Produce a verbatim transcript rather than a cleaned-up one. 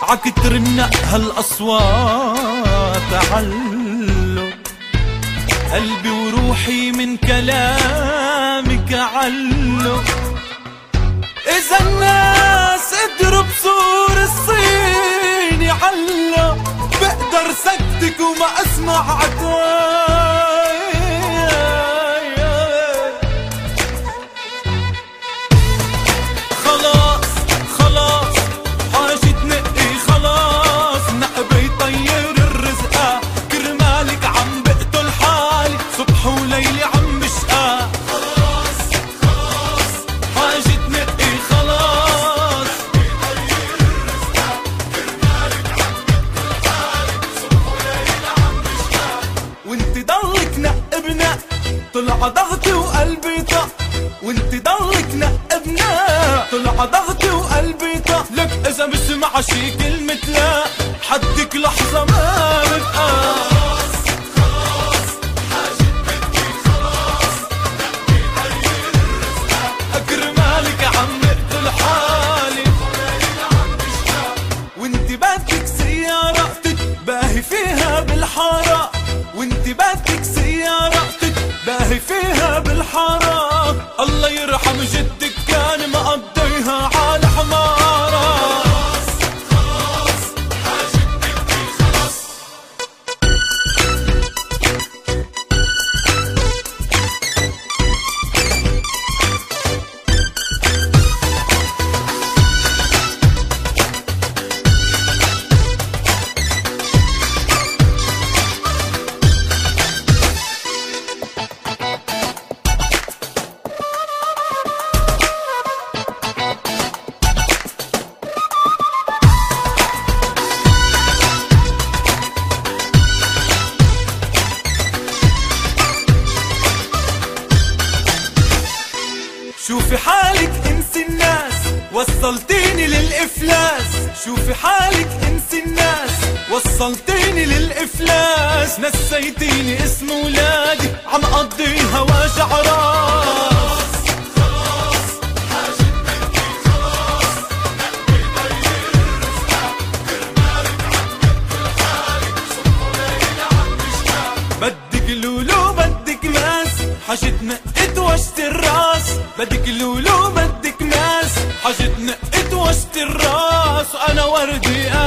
عك ترنق هالأصوات علو قلبي وروحي من كلامك علو. إذا الناس قدروا بصور الصين يعلو بقدر سكتك وما أسمع عتاب. خلاص خلاص حاجة تنقي خلاص نقبي طير الرزقة كرمالك عم بقتل حالي صبح وليلي عم بشقى. خلاص خلاص حاجة تنقي خلاص نقبي طير الرزقة كرمالك عم بقتل حالي صبح وليلي عم بشقى. وانت ضلك نق بنق طلع ضغطي وقلبي طق وانت ضلك نق بنق طلع ضغطي وقلبي طق. لك اذا بسمع شي كلمة لا حدك لحظة ما ببقى. خلاص خلاص حاجة بدي خلاص نقي طير الرزقة كرمالك عم اقتل حالي وليلي عم بشتاق. وانت بدك سيارة تتباهي فيها بالحارة وانت بدك سيارة تتباهي فيها بالحارة. الله يرحم جدك كان مقضيها على حمارة. خلاص خلاص حاجة بدي خلاص. شوفي حالك انسي الناس وصلتيني للإفلاس. شوفي حالك انسي الناس وصلتيني للإفلاس. نسيتيني اسم ولادي عم قضيها وجع راس. خلاص حاجة بدي خلاص نقي طير الرزقة كرمالك عم بقتل حالي صبح وليلي عم بشتاق. بدك لولو بدك ماس حاجة نقت وشت الراس. بدك لولو بدك ناس حاجة نقت وشت الراس. وانا وردي